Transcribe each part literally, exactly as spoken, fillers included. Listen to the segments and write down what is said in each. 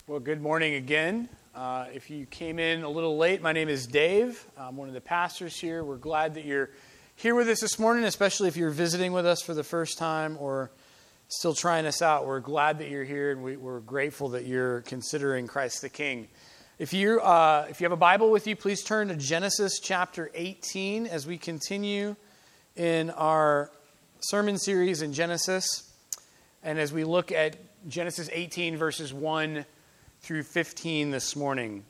Well, good morning again. Uh, if you came in a little late, my name is Dave. I'm one of the pastors here. We're glad that you're here with us this morning, especially if you're visiting with us for the first time or still trying us out. We're glad that you're here, and we, we're grateful that you're considering Christ the King. If you uh, if you have a Bible with you, please turn to Genesis chapter eighteen as we continue in our sermon series in Genesis, and as we look at Genesis eighteen verses one through fifteen this morning.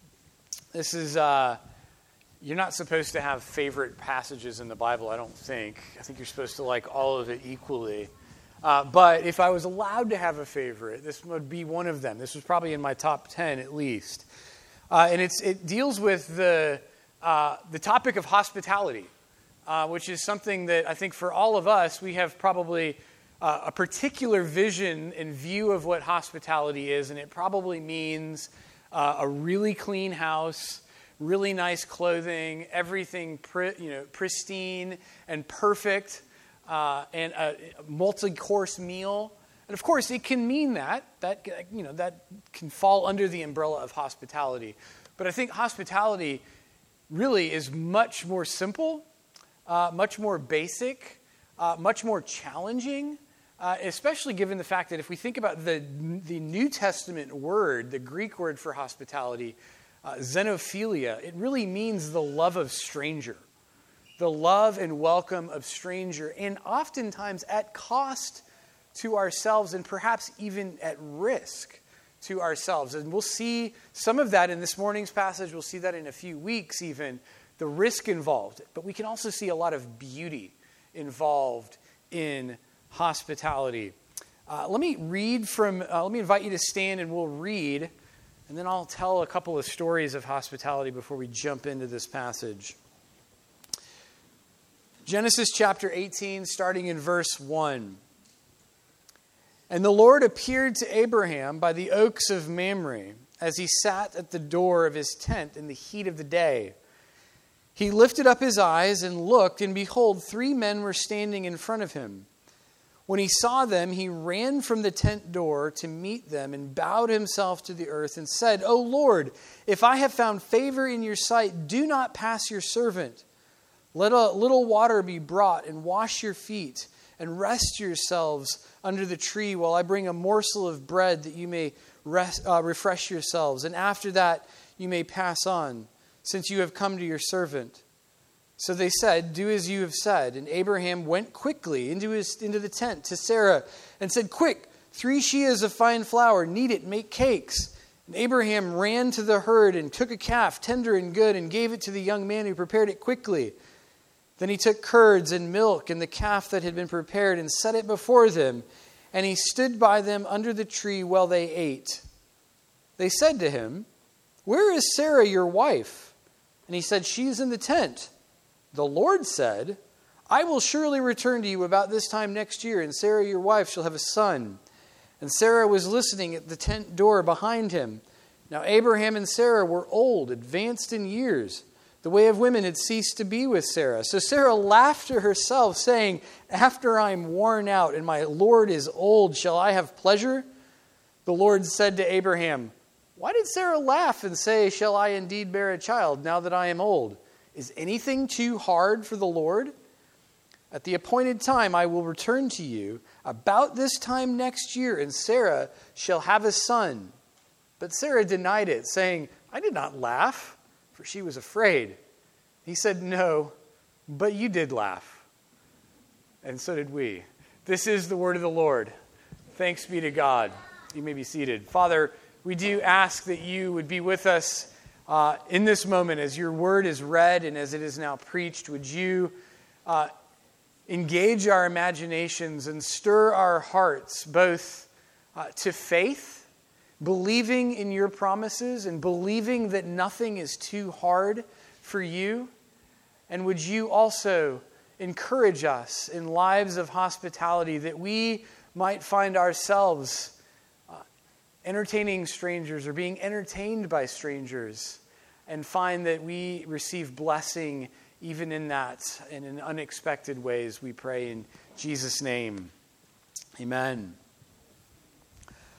This is, uh, you're not supposed to have favorite passages in the Bible, I don't think. I think you're supposed to like all of it equally. Uh, but if I was allowed to have a favorite, this would be one of them. This was probably in my top ten at least. Uh, and it's it deals with the, uh, the topic of hospitality, uh, which is something that I think for all of us, we have probably Uh, a particular vision and view of what hospitality is, and it probably means uh, a really clean house, really nice clothing, everything pri- you know pristine and perfect, uh, and a multi-course meal. And of course, it can mean that that you know that can fall under the umbrella of hospitality. But I think hospitality really is much more simple, uh, much more basic, uh, much more challenging. Uh, especially given the fact that if we think about the the New Testament word, the Greek word for hospitality, uh, xenophilia, it really means the love of stranger, the love and welcome of stranger, and oftentimes at cost to ourselves and perhaps even at risk to ourselves. And we'll see some of that in this morning's passage. We'll see that in a few weeks even, the risk involved. But we can also see a lot of beauty involved in hospitality. Uh, let me read from, uh, let me invite you to stand and we'll read, and then I'll tell a couple of stories of hospitality before we jump into this passage. Genesis chapter eighteen, starting in verse one. And the Lord appeared to Abraham by the oaks of Mamre, as he sat at the door of his tent in the heat of the day. He lifted up his eyes and looked, and behold, three men were standing in front of him. When he saw them, he ran from the tent door to meet them and bowed himself to the earth and said, O Lord, if I have found favor in your sight, do not pass your servant. Let a little water be brought and wash your feet and rest yourselves under the tree while I bring a morsel of bread that you may rest, uh, refresh yourselves. And after that, you may pass on, since you have come to your servant. So they said, do as you have said. And Abraham went quickly into his into the tent to Sarah and said, quick, three sheas of fine flour, knead it, make cakes. And Abraham ran to the herd and took a calf, tender and good, and gave it to the young man who prepared it quickly. Then he took curds and milk and the calf that had been prepared and set it before them. And he stood by them under the tree while they ate. They said to him, where is Sarah, your wife? And he said, she is in the tent. The Lord said, I will surely return to you about this time next year, and Sarah your wife shall have a son. And Sarah was listening at the tent door behind him. Now Abraham and Sarah were old, advanced in years. The way of women had ceased to be with Sarah. So Sarah laughed to herself, saying, after I am worn out and my Lord is old, shall I have pleasure? The Lord said to Abraham, why did Sarah laugh and say, shall I indeed bear a child now that I am old? Is anything too hard for the Lord? At the appointed time I will return to you about this time next year, and Sarah shall have a son. But Sarah denied it, saying, I did not laugh, for she was afraid. He said, no, but you did laugh. And so did we. This is the word of the Lord. Thanks be to God. You may be seated. Father, we do ask that you would be with us Uh, in this moment, as your word is read and as it is now preached. Would you uh, engage our imaginations and stir our hearts both uh, to faith, believing in your promises and believing that nothing is too hard for you? And would you also encourage us in lives of hospitality that we might find ourselves entertaining strangers or being entertained by strangers, and find that we receive blessing even in that and in unexpected ways, we pray in Jesus' name. Amen.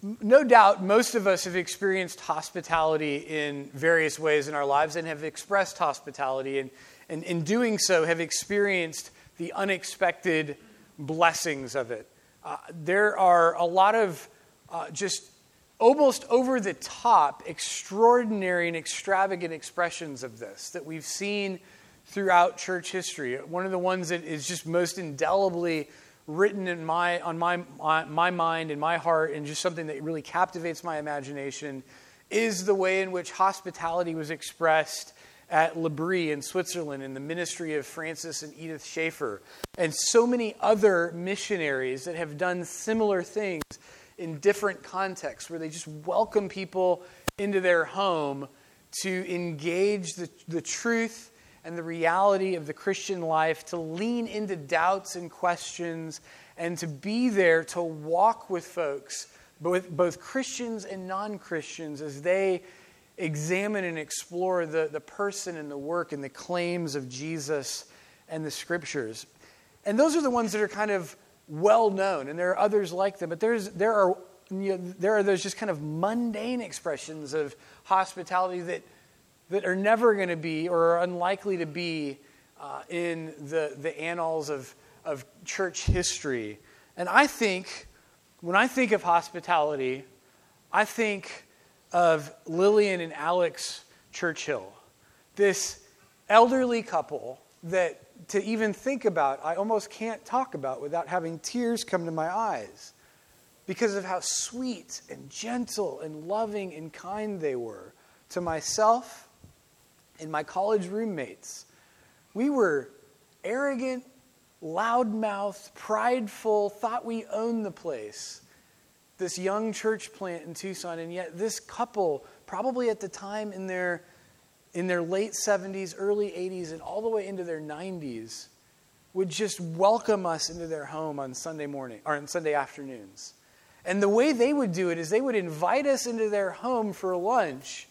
no doubt most of us have experienced hospitality in various ways in our lives and have expressed hospitality, and, and in doing so have experienced the unexpected blessings of it. Uh, there are a lot of uh, just almost over-the-top, extraordinary and extravagant expressions of this that we've seen throughout church history. One of the ones that is just most indelibly written in my on my, my my mind and my heart, and just something that really captivates my imagination, is the way in which hospitality was expressed at L'Abri in Switzerland in the ministry of Francis and Edith Schaeffer, and so many other missionaries that have done similar things in different contexts, where they just welcome people into their home to engage the, the truth and the reality of the Christian life, to lean into doubts and questions, and to be there to walk with folks, both, both Christians and non-Christians, as they examine and explore the, the person and the work and the claims of Jesus and the Scriptures. And those are the ones that are kind of well known, and there are others like them, but there's there are you know, there are those just kind of mundane expressions of hospitality that that are never going to be, or are unlikely to be, uh, in the, the annals of, of church history. And I think, when I think of hospitality, I think of Lillian and Alex Churchill, this elderly couple that, to even think about, I almost can't talk about without having tears come to my eyes, because of how sweet and gentle and loving and kind they were to myself and my college roommates. We were arrogant, loudmouthed, prideful, thought we owned the place. This young church plant in Tucson, and yet this couple, probably at the time in their in their late seventies, early eighties, and all the way into their nineties, would just welcome us into their home on Sunday morning or on Sunday afternoons. And the way they would do it is they would invite us into their home for lunch,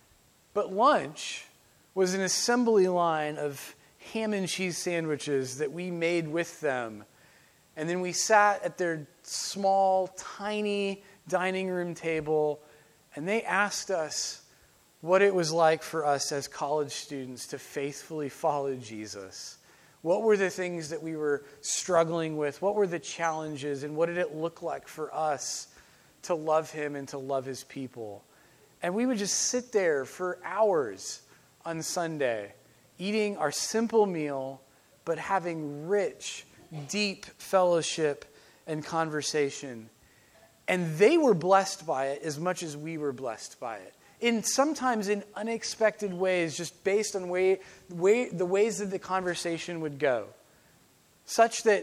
but lunch was an assembly line of ham and cheese sandwiches that we made with them. And then we sat at their small, tiny dining room table, and they asked us what it was like for us as college students to faithfully follow Jesus. What were the things that we were struggling with? What were the challenges? And what did it look like for us to love Him and to love His people? And we would just sit there for hours on Sunday, eating our simple meal, but having rich, deep fellowship and conversation. And they were blessed by it as much as we were blessed by it. In sometimes in unexpected ways, just based on way, way, the ways that the conversation would go. Such that,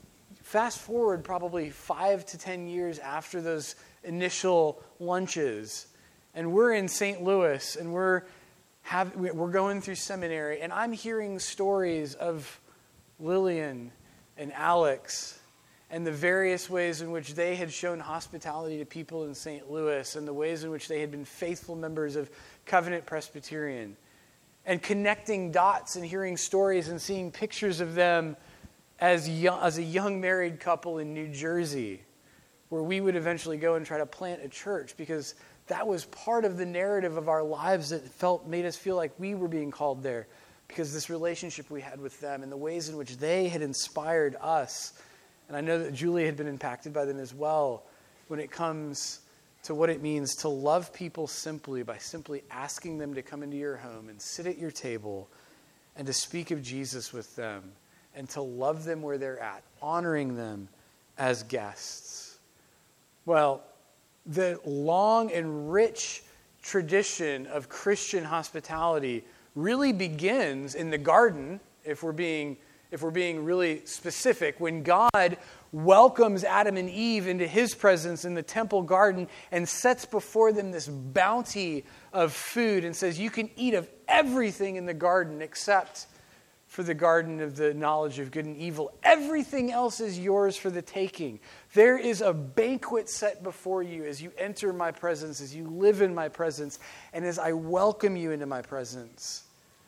fast forward probably five to ten years after those initial lunches, and we're in Saint Louis, and we're Have, we're going through seminary, and I'm hearing stories of Lillian and Alex and the various ways in which they had shown hospitality to people in Saint Louis, and the ways in which they had been faithful members of Covenant Presbyterian, and connecting dots and hearing stories and seeing pictures of them as young, as a young married couple in New Jersey, where we would eventually go and try to plant a church, because that was part of the narrative of our lives that felt made us feel like we were being called there, because this relationship we had with them and the ways in which they had inspired us. And I know that Julie had been impacted by them as well when it comes to what it means to love people simply by simply asking them to come into your home and sit at your table and to speak of Jesus with them and to love them where they're at, honoring them as guests. Well, the long and rich tradition of Christian hospitality really begins in the garden, if we're being if we're being really specific, when God welcomes Adam and Eve into His presence in the temple garden and sets before them this bounty of food and says, you can eat of everything in the garden except for the garden of the knowledge of good and evil. Everything else is yours for the taking. There is a banquet set before you as you enter my presence, as you live in my presence, and as I welcome you into my presence.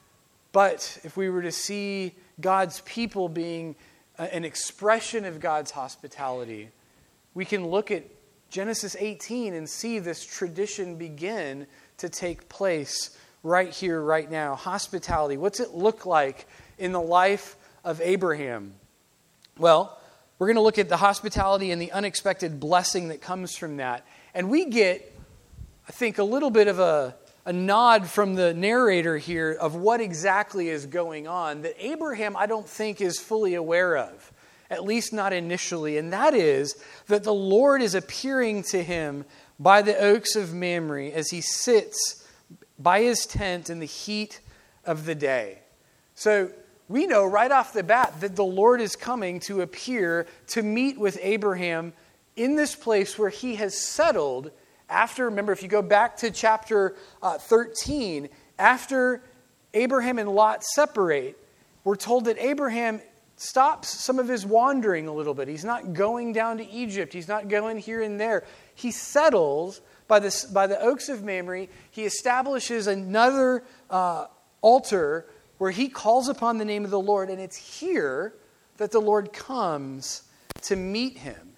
But if we were to see God's people being an expression of God's hospitality, we can look at Genesis eighteen and see this tradition begin to take place right here, right now. Hospitality. What's it look like in the life of Abraham? Well, we're going to look at the hospitality and the unexpected blessing that comes from that. And we get, I think, a little bit of a, a nod from the narrator here of what exactly is going on that Abraham, I don't think, is fully aware of. At least not initially, and that is that the Lord is appearing to him by the oaks of Mamre as he sits by his tent in the heat of the day. So we know right off the bat that the Lord is coming to appear to meet with Abraham in this place where he has settled after, remember, if you go back to chapter uh, thirteen, after Abraham and Lot separate, we're told that Abraham stops some of his wandering a little bit. He's not going down to Egypt. He's not going here and there. He settles by the, by the oaks of Mamre. He establishes another uh, altar where he calls upon the name of the Lord. And it's here that the Lord comes to meet him.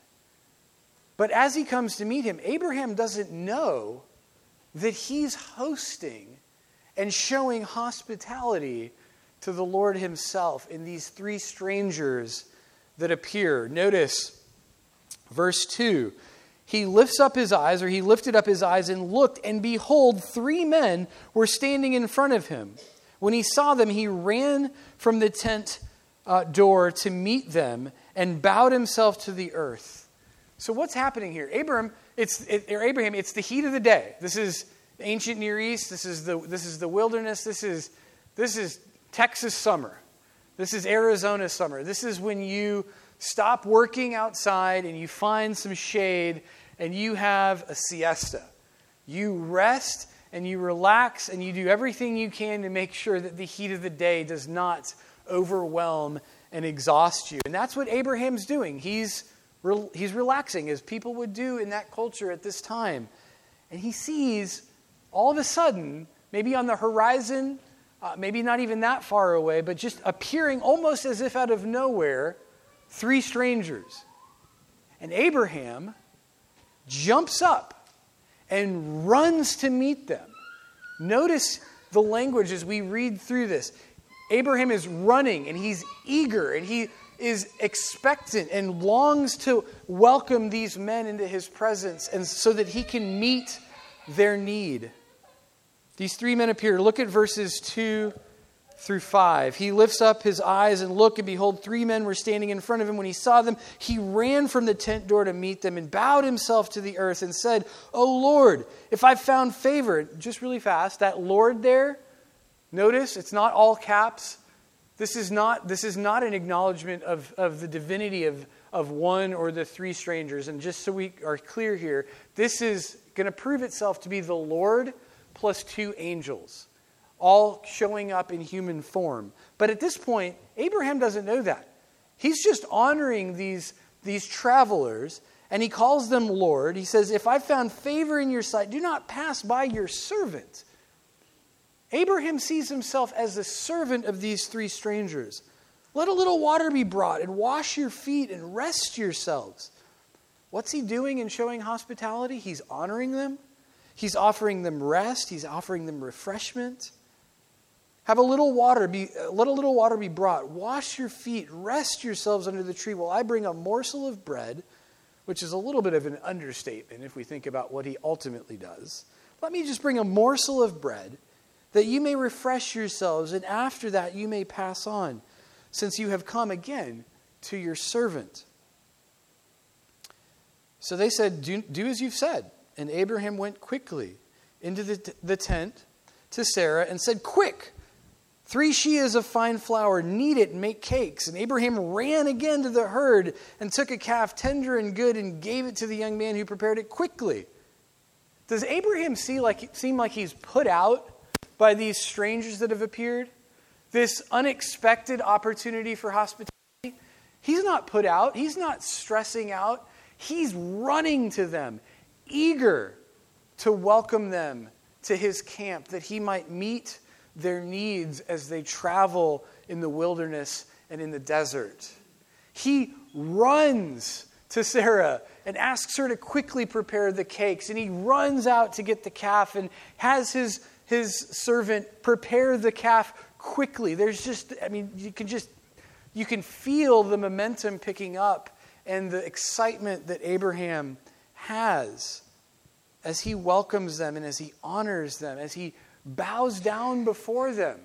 But as he comes to meet him, Abraham doesn't know that he's hosting and showing hospitality to the Lord himself in these three strangers that appear. Notice verse two. He lifts up his eyes, or he lifted up his eyes and looked, and behold, three men were standing in front of him. When he saw them, he ran from the tent uh, door to meet them and bowed himself to the earth. So what's happening here? Abraham, it's it, or Abraham, it's the heat of the day. This is the ancient Near East. This is the this is the wilderness. This is this is Texas summer. This is Arizona summer. This is when you stop working outside and you find some shade and you have a siesta. You rest and you relax and you do everything you can to make sure that the heat of the day does not overwhelm and exhaust you. And that's what Abraham's doing. He's he's relaxing, as people would do in that culture at this time. And he sees all of a sudden, maybe on the horizon, Uh, maybe not even that far away, but just appearing almost as if out of nowhere, three strangers. And Abraham jumps up and runs to meet them. Notice the language as we read through this. Abraham is running and he's eager and he is expectant and longs to welcome these men into his presence and so that he can meet their need. These three men appear. Look at verses two through five. He lifts up his eyes and look, and behold, three men were standing in front of him. When he saw them, he ran from the tent door to meet them and bowed himself to the earth and said, "O Lord, if I've found favor," just really fast, that Lord there, notice it's not all caps. This is not, this is not an acknowledgement of, of the divinity of, of one or the three strangers. And just so we are clear here, this is going to prove itself to be the Lord plus two angels, all showing up in human form. But at this point, Abraham doesn't know that. He's just honoring these, these travelers, and he calls them Lord. He says, "If I found favor in your sight, do not pass by your servant." Abraham sees himself as the servant of these three strangers. "Let a little water be brought, and wash your feet, and rest yourselves." What's he doing in showing hospitality? He's honoring them. He's offering them rest. He's offering them refreshment. Have a little water be, let a little water be brought. Wash your feet. Rest yourselves under the tree while I bring a morsel of bread, which is a little bit of an understatement if we think about what he ultimately does. Let me just bring a morsel of bread that you may refresh yourselves, and after that you may pass on, since you have come again to your servant. So they said, do, do as you've said. And Abraham went quickly into the, the tent to Sarah and said, "Quick, three sheahs of fine flour, knead it and make cakes." And Abraham ran again to the herd and took a calf tender and good and gave it to the young man who prepared it quickly. Does Abraham see like, seem like he's put out by these strangers that have appeared? This unexpected opportunity for hospitality? He's not put out. He's not stressing out. He's running to them, eager to welcome them to his camp, that he might meet their needs as they travel in the wilderness and in the desert. He runs to Sarah and asks her to quickly prepare the cakes. And he runs out to get the calf and has his, his servant prepare the calf quickly. There's just, I mean, you can just, you can feel the momentum picking up and the excitement that Abraham has as he welcomes them and as he honors them, as he bows down before them.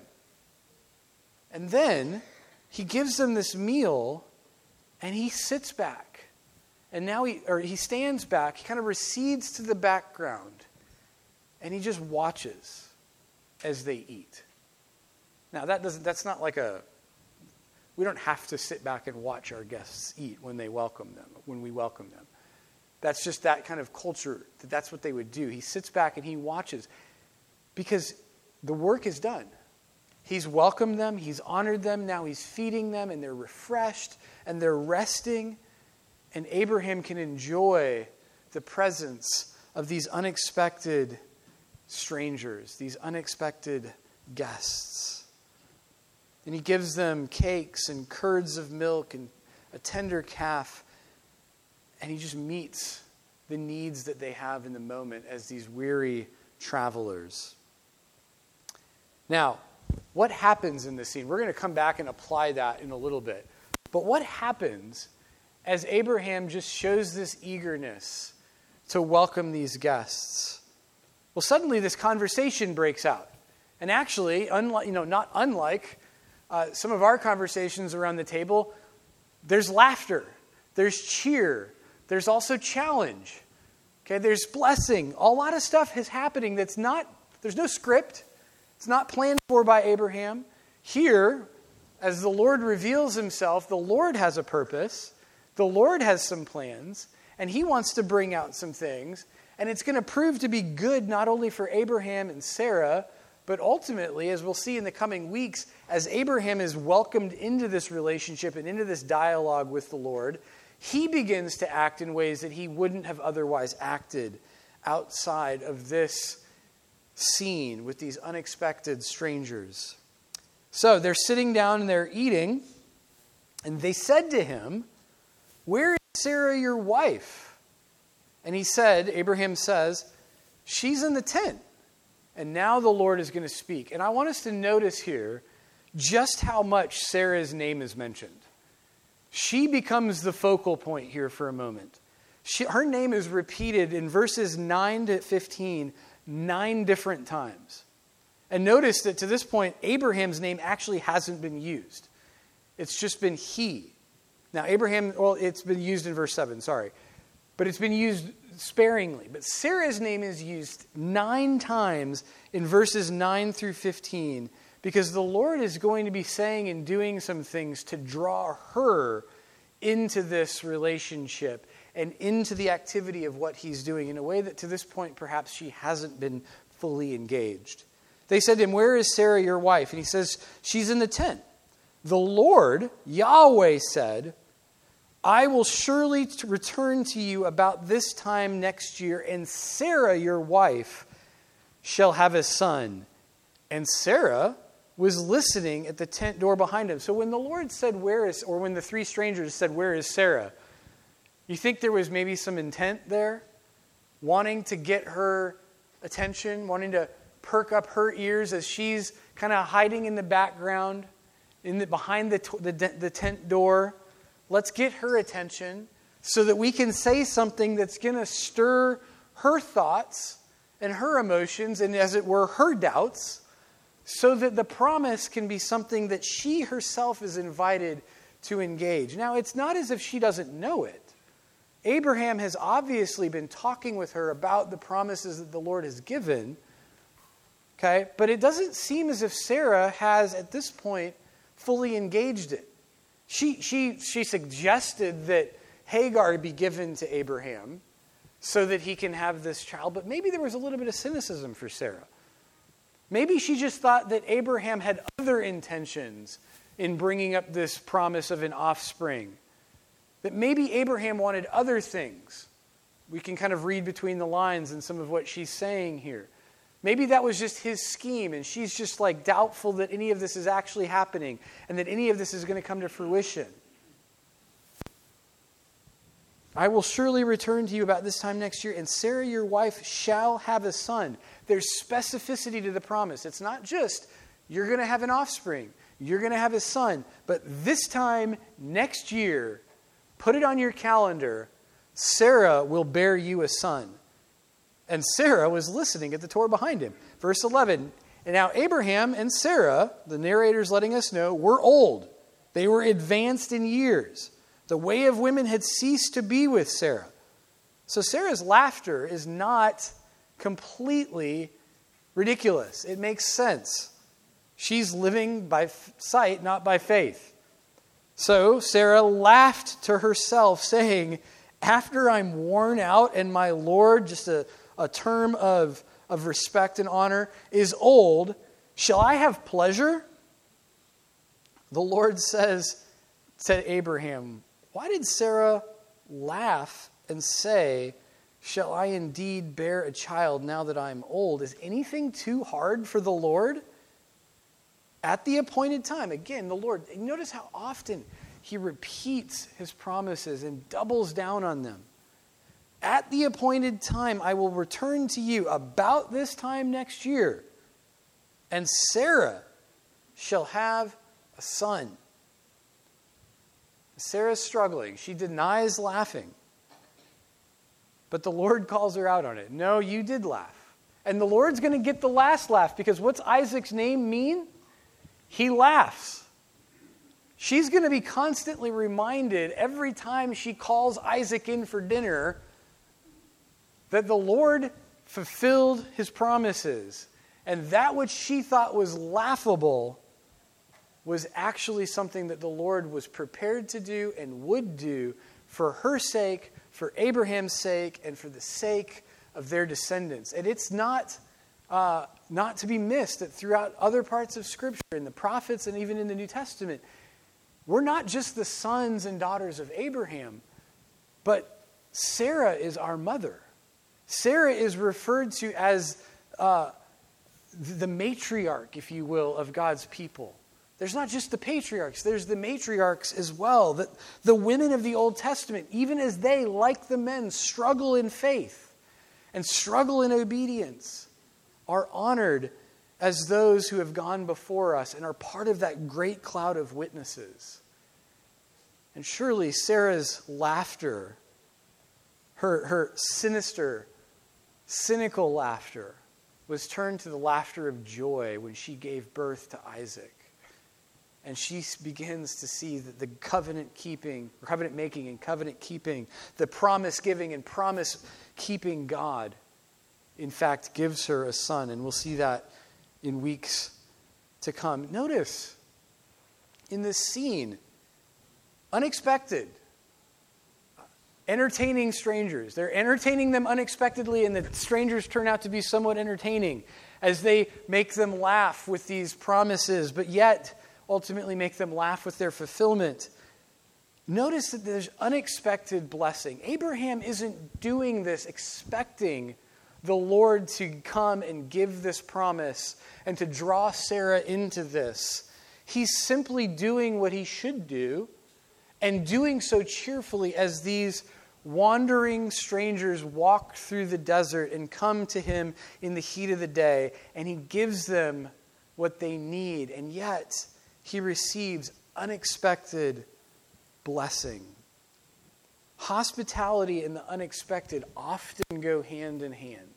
And then he gives them this meal and he sits back. And now he, or he stands back, he kind of recedes to the background, and he just watches as they eat. Now that doesn't, that's not like a, we don't have to sit back and watch our guests eat when they welcome them, when we welcome them. That's just that kind of culture, that that's what they would do. He sits back and he watches because the work is done. He's welcomed them, he's honored them, now he's feeding them, and they're refreshed, and they're resting. And Abraham can enjoy the presence of these unexpected strangers, these unexpected guests. And he gives them cakes and curds of milk and a tender calf. And he just meets the needs that they have in the moment as these weary travelers. Now, what happens in this scene? We're going to come back and apply that in a little bit. But what happens as Abraham just shows this eagerness to welcome these guests? Well, suddenly this conversation breaks out. And actually, unlike, you know, not unlike uh, some of our conversations around the table, there's laughter, there's cheer, there's also challenge. Okay, there's blessing. A lot of stuff is happening that's not, there's no script. It's not planned for by Abraham. Here, as the Lord reveals himself, the Lord has a purpose. The Lord has some plans, and he wants to bring out some things, and it's going to prove to be good not only for Abraham and Sarah, but ultimately, as we'll see in the coming weeks, as Abraham is welcomed into this relationship and into this dialogue with the Lord, he begins to act in ways that he wouldn't have otherwise acted outside of this scene with these unexpected strangers. So they're sitting down and they're eating, and they said to him, "Where is Sarah, your wife?" And he said, Abraham says, "She's in the tent." And now the Lord is going to speak. And I want us to notice here just how much Sarah's name is mentioned. She becomes the focal point here for a moment. She, her name is repeated in verses nine to fifteen nine different times. And notice that to this point, Abraham's name actually hasn't been used. It's just been he. Now, Abraham, well, it's been used in verse seven, sorry. But it's been used sparingly. But Sarah's name is used nine times in verses nine through fifteen because the Lord is going to be saying and doing some things to draw her into this relationship and into the activity of what he's doing in a way that to this point perhaps she hasn't been fully engaged. They said to him, "Where is Sarah, your wife?" And he says, "She's in the tent." The Lord, Yahweh, said, "I will surely return to you about this time next year, and Sarah, your wife, shall have a son." And Sarah was listening at the tent door behind him. So when the Lord said, "Where is," or when the three strangers said, "Where is Sarah?" you think there was maybe some intent there? Wanting to get her attention, wanting to perk up her ears as she's kind of hiding in the background, in the, behind the, the, the tent door. Let's get her attention so that we can say something that's going to stir her thoughts and her emotions and, as it were, her doubts, so that the promise can be something that she herself is invited to engage. Now, it's not as if she doesn't know it. Abraham has obviously been talking with her about the promises that the Lord has given. Okay, but it doesn't seem as if Sarah has, at this point, fully engaged it. She, she, she suggested that Hagar be given to Abraham so that he can have this child, but maybe there was a little bit of cynicism for Sarah. Maybe she just thought that Abraham had other intentions in bringing up this promise of an offspring. That maybe Abraham wanted other things. We can kind of read between the lines in some of what she's saying here. Maybe that was just his scheme, and she's just like doubtful that any of this is actually happening and that any of this is going to come to fruition. I will surely return to you about this time next year, and Sarah, your wife, shall have a son. There's specificity to the promise. It's not just, you're going to have an offspring, you're going to have a son, but this time next year, put it on your calendar, Sarah will bear you a son. And Sarah was listening at the door behind him. Verse eleven, and now Abraham and Sarah, the narrator's letting us know, were old. They were advanced in years. The way of women had ceased to be with Sarah. So Sarah's laughter is not completely ridiculous. It makes sense. She's living by sight, not by faith. So Sarah laughed to herself, saying, after I'm worn out and my Lord, just a, a term of, of respect and honor, is old, shall I have pleasure? The Lord says to Abraham, why did Sarah laugh and say, shall I indeed bear a child now that I'm old? Is anything too hard for the Lord? At the appointed time, again, the Lord, notice how often he repeats his promises and doubles down on them. At the appointed time, I will return to you about this time next year, and Sarah shall have a son. Sarah's struggling. She denies laughing. But the Lord calls her out on it. No, you did laugh. And the Lord's going to get the last laugh, because what's Isaac's name mean? He laughs. She's going to be constantly reminded every time she calls Isaac in for dinner that the Lord fulfilled his promises. And that which she thought was laughable was actually something that the Lord was prepared to do and would do for her sake, for Abraham's sake, and for the sake of their descendants. And it's not, uh, not to be missed that throughout other parts of Scripture, in the prophets and even in the New Testament, we're not just the sons and daughters of Abraham, but Sarah is our mother. Sarah is referred to as uh, the matriarch, if you will, of God's people. There's not just the patriarchs, there's the matriarchs as well. That the women of the Old Testament, even as they, like the men, struggle in faith and struggle in obedience, are honored as those who have gone before us and are part of that great cloud of witnesses. And surely Sarah's laughter, her, her sinister, cynical laughter, was turned to the laughter of joy when she gave birth to Isaac. And she begins to see that the covenant keeping, covenant making and covenant keeping, the promise giving and promise keeping God, in fact, gives her a son. And we'll see that in weeks to come. Notice in this scene, unexpected, entertaining strangers. They're entertaining them unexpectedly, and the strangers turn out to be somewhat entertaining as they make them laugh with these promises, but yet ultimately make them laugh with their fulfillment. Notice that there's unexpected blessing. Abraham isn't doing this expecting the Lord to come and give this promise and to draw Sarah into this. He's simply doing what he should do, and doing so cheerfully as these wandering strangers walk through the desert and come to him in the heat of the day, and he gives them what they need, and yet he receives unexpected blessing. Hospitality and the unexpected often go hand in hand.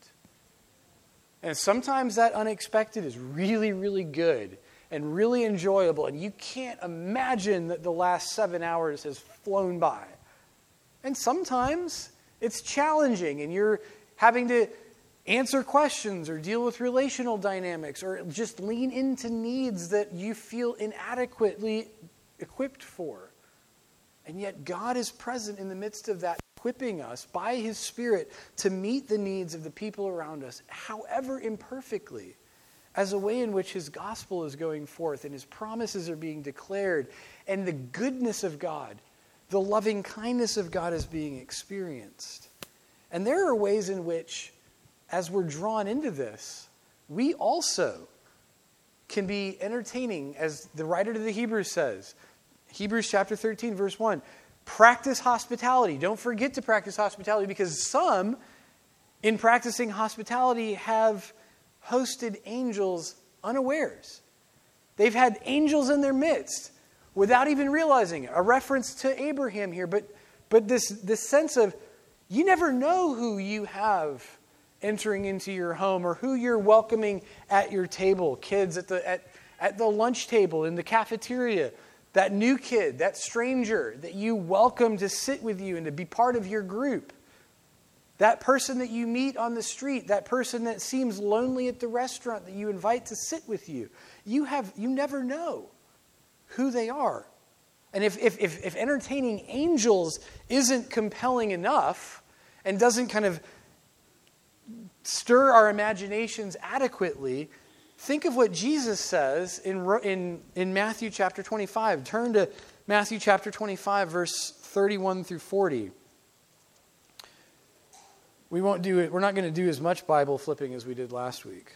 And sometimes that unexpected is really, really good and really enjoyable, and you can't imagine that the last seven hours has flown by. And sometimes it's challenging, and you're having to answer questions or deal with relational dynamics or just lean into needs that you feel inadequately equipped for. And yet God is present in the midst of that, equipping us by His Spirit to meet the needs of the people around us, however imperfectly, as a way in which His gospel is going forth and His promises are being declared, and the goodness of God, the loving kindness of God is being experienced. And there are ways in which, as we're drawn into this, we also can be entertaining, as the writer to the Hebrews says. Hebrews chapter thirteen, verse one, Practice hospitality. Don't forget to practice hospitality, because some, in practicing hospitality, have hosted angels unawares. They've had angels in their midst without even realizing it. A reference to Abraham here, but but this, this sense of you never know who you have entering into your home or who you're welcoming at your table. Kids at the at, at the lunch table, in the cafeteria, that new kid, that stranger that you welcome to sit with you and to be part of your group. That person that you meet on the street, that person that seems lonely at the restaurant that you invite to sit with you. You have you never know who they are. And if if if, if entertaining angels isn't compelling enough and doesn't kind of stir our imaginations adequately, think of what Jesus says in in in Matthew chapter twenty-five. Turn to Matthew chapter twenty-five, verse thirty-one through forty. We won't do it. We're not going to do as much Bible flipping as we did last week.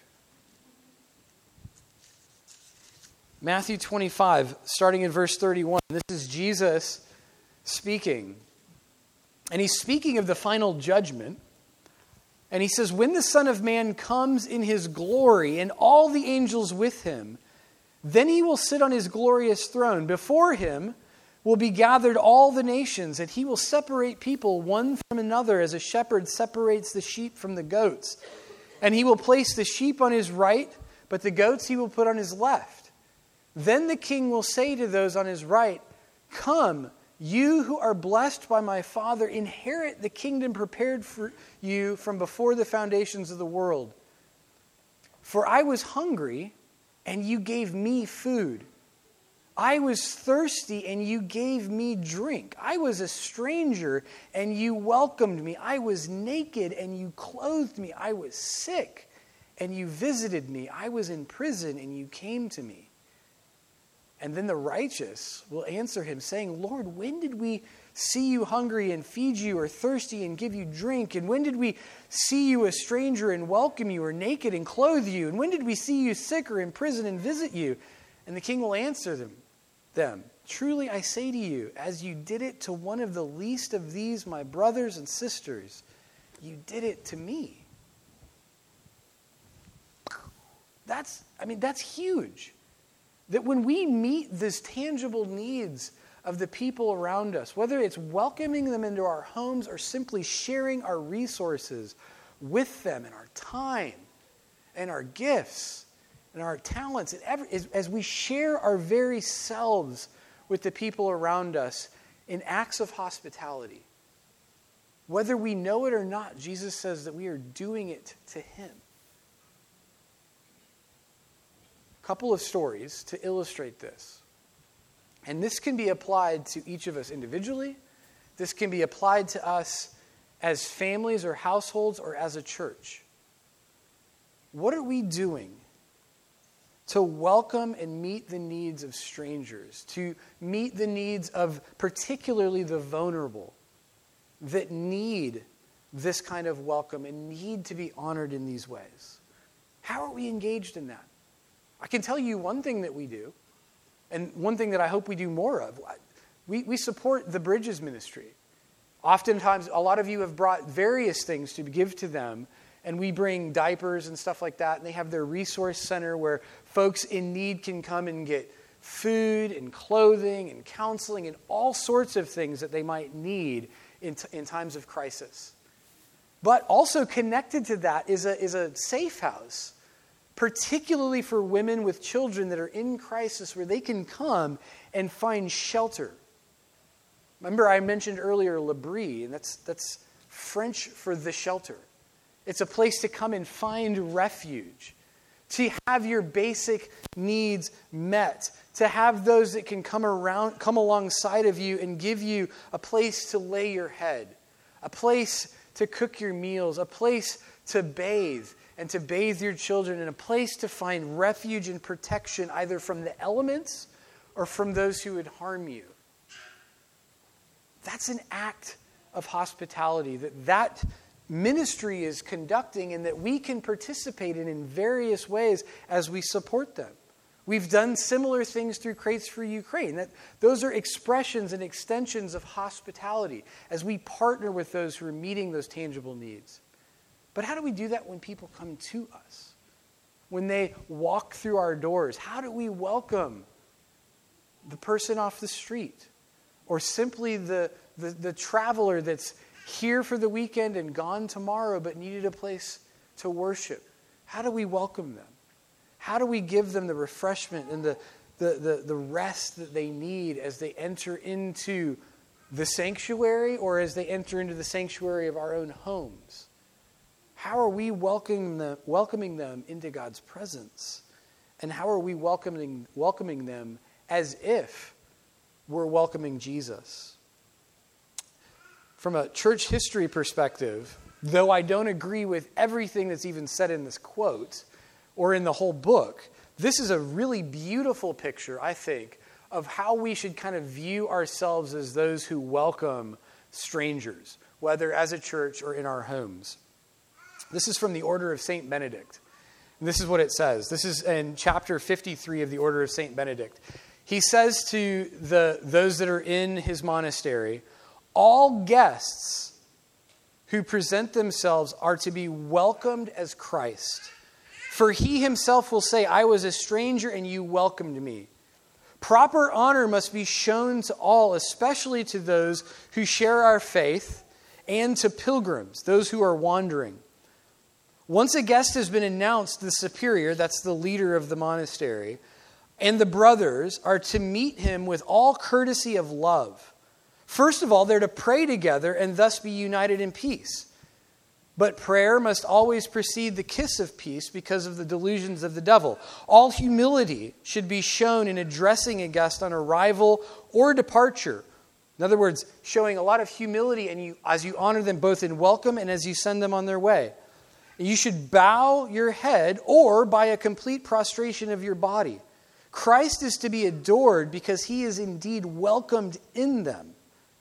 Matthew twenty-five, starting in verse thirty-one. This is Jesus speaking. And he's speaking of the final judgment. And he says, when the Son of Man comes in his glory and all the angels with him, then he will sit on his glorious throne. Before him will be gathered all the nations, and he will separate people one from another as a shepherd separates the sheep from the goats. And he will place the sheep on his right, but the goats he will put on his left. Then the king will say to those on his right, come, you who are blessed by my Father, inherit the kingdom prepared for you from before the foundations of the world. For I was hungry, and you gave me food. I was thirsty, and you gave me drink. I was a stranger, and you welcomed me. I was naked, and you clothed me. I was sick, and you visited me. I was in prison, and you came to me. And then the righteous will answer him, saying, Lord, when did we see you hungry and feed you, or thirsty and give you drink? And when did we see you a stranger and welcome you, or naked and clothe you? And when did we see you sick or in prison and visit you? And the king will answer them, them, truly I say to you, as you did it to one of the least of these, my brothers and sisters, you did it to me. That's, I mean, that's huge. That when we meet these tangible needs of the people around us, whether it's welcoming them into our homes or simply sharing our resources with them and our time and our gifts and our talents, and every, as, as we share our very selves with the people around us in acts of hospitality, whether we know it or not, Jesus says that we are doing it to him. A couple of stories to illustrate this. And this can be applied to each of us individually. This can be applied to us as families or households or as a church. What are we doing to welcome and meet the needs of strangers, to meet the needs of particularly the vulnerable that need this kind of welcome and need to be honored in these ways? How are we engaged in that? I can tell you one thing that we do, and one thing that I hope we do more of. We, we support the Bridges ministry. Oftentimes, a lot of you have brought various things to give to them, and we bring diapers and stuff like that, and they have their resource center where folks in need can come and get food and clothing and counseling and all sorts of things that they might need in, t- in times of crisis. But also connected to that is a, is a safe house, particularly for women with children that are in crisis, where they can come and find shelter. Remember, I mentioned earlier L'Abri, and that's that's French for the shelter. It's a place to come and find refuge, to have your basic needs met, to have those that can come around, come alongside of you and give you a place to lay your head, a place to cook your meals, a place to bathe, and to bathe your children, in a place to find refuge and protection either from the elements or from those who would harm you. That's an act of hospitality that that ministry is conducting and that we can participate in in various ways as we support them. We've done similar things through Crates for Ukraine. That, those are expressions and extensions of hospitality as we partner with those who are meeting those tangible needs. But how do we do that when people come to us? When they walk through our doors, how do we welcome the person off the street? Or simply the, the, the traveler that's here for the weekend and gone tomorrow but needed a place to worship? How do we welcome them? How do we give them the refreshment and the, the, the, the rest that they need as they enter into the sanctuary or as they enter into the sanctuary of our own homes? How are we welcoming them, welcoming them into God's presence? And how are we welcoming, welcoming them as if we're welcoming Jesus? From a church history perspective, though I don't agree with everything that's even said in this quote or in the whole book, this is a really beautiful picture, I think, of how we should kind of view ourselves as those who welcome strangers, whether as a church or in our homes. This is from the Order of Saint Benedict. And this is what it says. This is in chapter fifty-three of the Order of Saint Benedict. He says to the those that are in his monastery, all guests who present themselves are to be welcomed as Christ. For he himself will say, I was a stranger and you welcomed me. Proper honor must be shown to all, especially to those who share our faith, and to pilgrims, those who are wandering. Once a guest has been announced, the superior, that's the leader of the monastery, and the brothers are to meet him with all courtesy of love. First of all, they're to pray together and thus be united in peace. But prayer must always precede the kiss of peace because of the delusions of the devil. All humility should be shown in addressing a guest on arrival or departure. In other words, showing a lot of humility and you, as you honor them both in welcome and as you send them on their way. You should bow your head or by a complete prostration of your body. Christ is to be adored because he is indeed welcomed in them.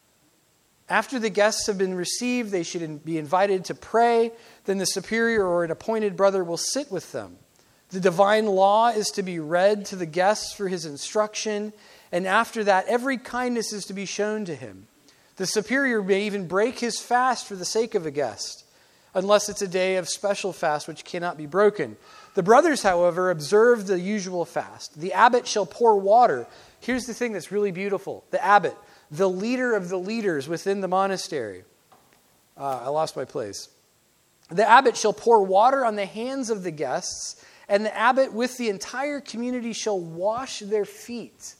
After the guests have been received, they should be invited to pray. Then the superior or an appointed brother will sit with them. The divine law is to be read to the guests for his instruction. And after that, every kindness is to be shown to him. The superior may even break his fast for the sake of a guest, unless it's a day of special fast which cannot be broken. The brothers, however, observe the usual fast. The abbot shall pour water. Here's the thing that's really beautiful. The abbot, the leader of the leaders within the monastery. Uh, I lost my place. The abbot shall pour water on the hands of the guests, and the abbot with the entire community shall wash their feet.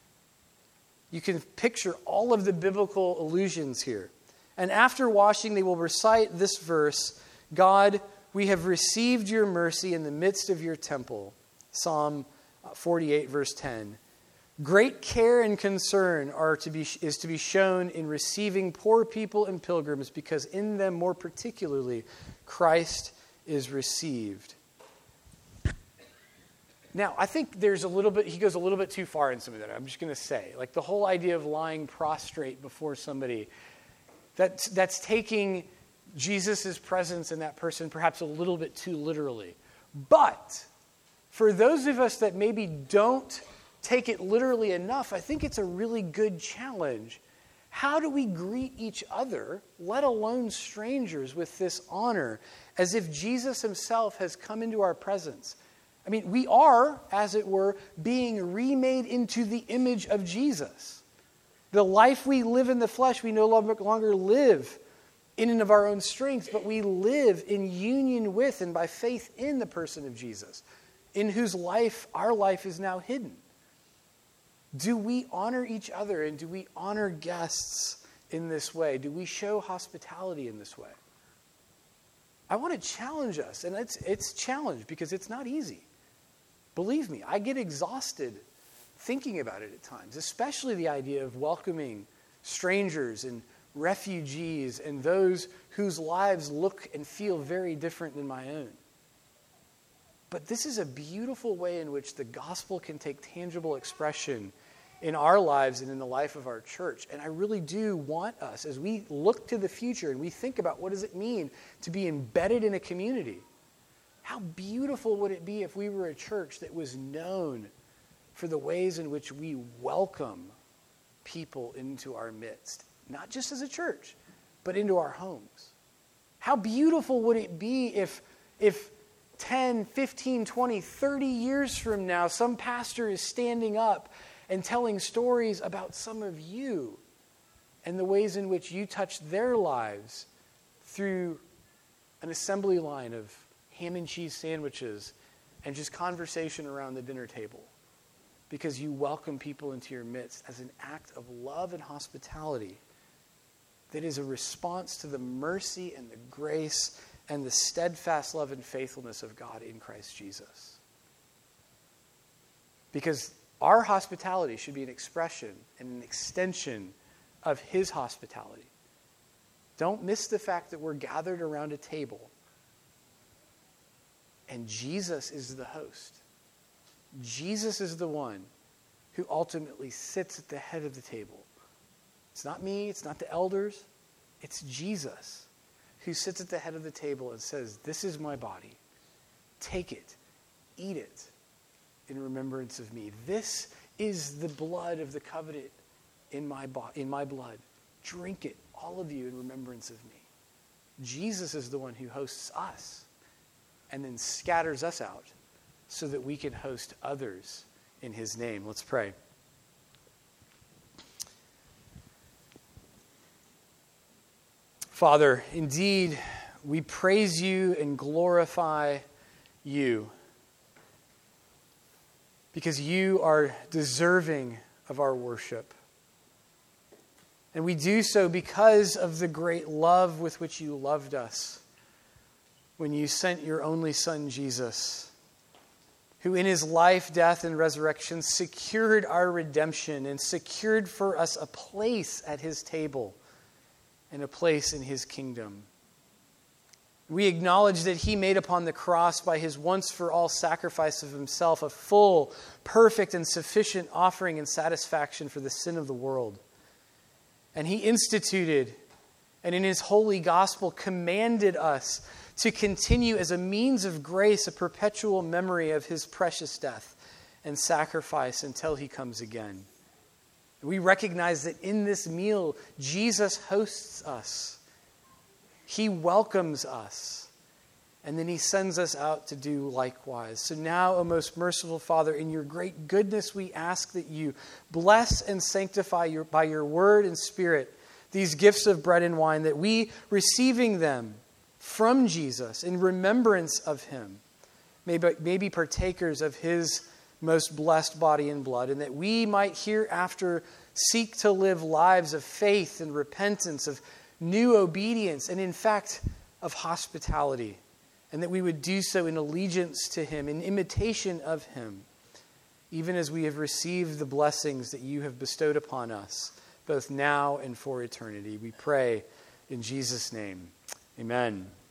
You can picture all of the biblical allusions here. And after washing, they will recite this verse, God, we have received your mercy in the midst of your temple. Psalm forty-eight, verse ten. Great care and concern are to be, is to be shown in receiving poor people and pilgrims, because in them more particularly Christ is received. Now, I think there's a little bit, he goes a little bit too far in some of that. I'm just going to say, like the whole idea of lying prostrate before somebody, that's, that's taking Jesus' presence in that person perhaps a little bit too literally. But for those of us that maybe don't take it literally enough, I think it's a really good challenge. How do we greet each other, let alone strangers, with this honor, as if Jesus himself has come into our presence? I mean, we are, as it were, being remade into the image of Jesus. The life we live in the flesh, we no longer live in and of our own strength, but we live in union with and by faith in the person of Jesus, in whose life our life is now hidden. Do we honor each other and do we honor guests in this way? Do we show hospitality in this way? I want to challenge us, and it's it's challenge because it's not easy. Believe me, I get exhausted thinking about it at times, especially the idea of welcoming strangers and refugees and those whose lives look and feel very different than my own. But this is a beautiful way in which the gospel can take tangible expression in our lives and in the life of our church. And I really do want us, as we look to the future and we think about what does it mean to be embedded in a community, how beautiful would it be if we were a church that was known for the ways in which we welcome people into our midst, not just as a church, but into our homes. How beautiful would it be if, if ten, fifteen, twenty, thirty years from now, some pastor is standing up and telling stories about some of you and the ways in which you touched their lives through an assembly line of ham and cheese sandwiches and just conversation around the dinner table, because you welcome people into your midst as an act of love and hospitality that is a response to the mercy and the grace and the steadfast love and faithfulness of God in Christ Jesus. Because our hospitality should be an expression and an extension of his hospitality. Don't miss the fact that we're gathered around a table and Jesus is the host. Jesus is the one who ultimately sits at the head of the table. It's not me, it's not the elders, it's Jesus who sits at the head of the table and says, "This is my body. Take it, eat it in remembrance of me. This is the blood of the covenant in my bo- in my blood. Drink it, all of you, in remembrance of me." Jesus is the one who hosts us and then scatters us out so that we can host others in his name. Let's pray. Father, indeed, we praise you and glorify you because you are deserving of our worship. And we do so because of the great love with which you loved us when you sent your only Son, Jesus, who in his life, death, and resurrection secured our redemption and secured for us a place at his table and a place in his kingdom. We acknowledge that he made upon the cross by his once-for-all sacrifice of himself a full, perfect, and sufficient offering and satisfaction for the sin of the world. And he instituted and in his holy gospel commanded us to continue as a means of grace a perpetual memory of his precious death and sacrifice until he comes again. We recognize that in this meal, Jesus hosts us. He welcomes us. And then he sends us out to do likewise. So now, O most merciful Father, in your great goodness, we ask that you bless and sanctify your, by your word and spirit these gifts of bread and wine, that we, receiving them from Jesus in remembrance of him, may be, may be partakers of his most blessed body and blood, and that we might hereafter seek to live lives of faith and repentance, of new obedience, and in fact, of hospitality. And that we would do so in allegiance to him, in imitation of him, even as we have received the blessings that you have bestowed upon us, both now and for eternity. We pray in Jesus' name. Amen.